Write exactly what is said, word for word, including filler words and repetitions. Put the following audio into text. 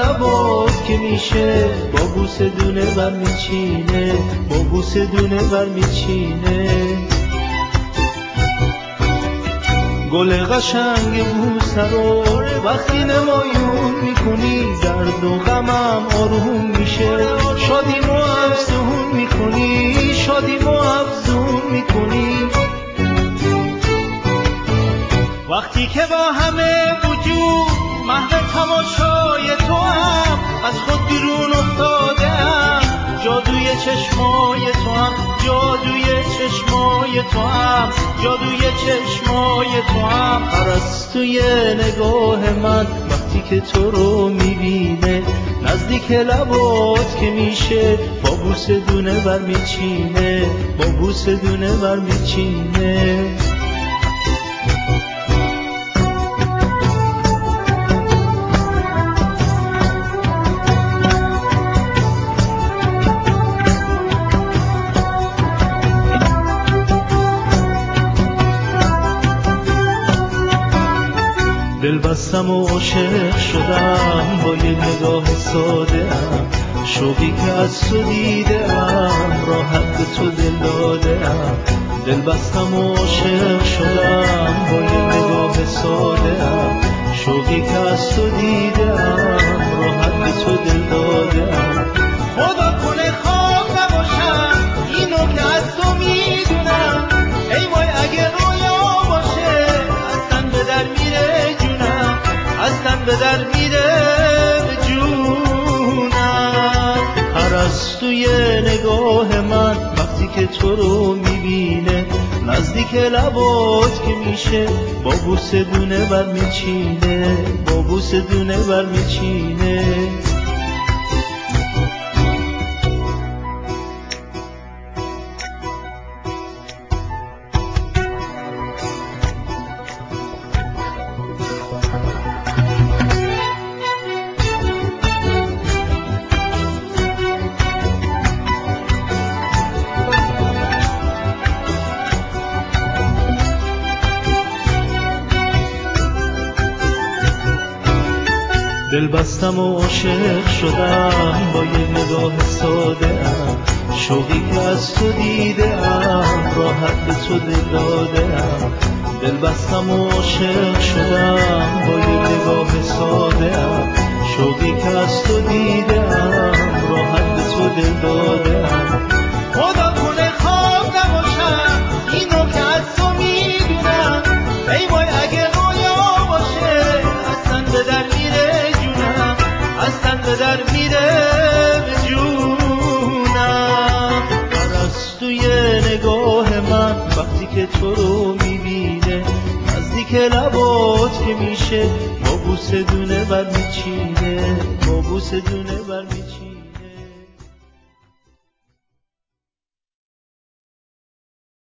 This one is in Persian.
لبات که میشه با بوسه دونه بر میچینه، با بوسه دونه بر میچینه. گل قشنگ بوسه رو وقتی نمایون میکنی درد و غمم آروم میشه، شادیمو افزون میکنی، شادیمو افزون میکنی. وقتی که با همه وجود محو تماشای تو هم از خود بیرون افتاده ام، جادوی چشمای تو هم، جادوی چشمای تو هم، جادوی چشمای تو هم. پرستوی نگاه من وقتی که تو رو میبینه، نزدیک لبات که میشه با بوسه دونه بر میچینه، با بوسه دونه بر میچینه. دل بستم و عاشق شدم با یه نگاه ساده ام، شوقی که از تو دیده ام راحت به تو دل داده ام. دل بستم و عاشق شدم با یه نگاه ساده ام، شوقی که از تو دیده ام راحت به تو دل داده ام. خدا کنه خواب نباشم اینو که از تو میدونم، ای وای اگه رویا باشه اصلا به در میره جونم، اصلا به در میره جونم. پرستوی نگاه من وقتی که تو رو میبینه، نزدیک لبات که میشه با بوسه دونه بر میچینه، با بوسه دونه بر میچینه. دل بستم و عاشق شدم با یه نگاه ساده ام، شوقی که از تو دیده ام راحت به تو دل داده ام. دل بستم و عاشق شدم با یه نگاه ساده ام، شوقی که از تو دیده ام راحت به تو دل داده ام. خدا کنه خواب نباشم اینو که از تو میدونم، ای وای اگه رویا باشه اصلا به در میره جونم، اصلا به در میره جونم. پرستوی نگاه من وقتی که تو رو میبینه، نزدیک لبات که میشه با بوسه دونه بر میچینه، با بوسه دونه بر میچینه.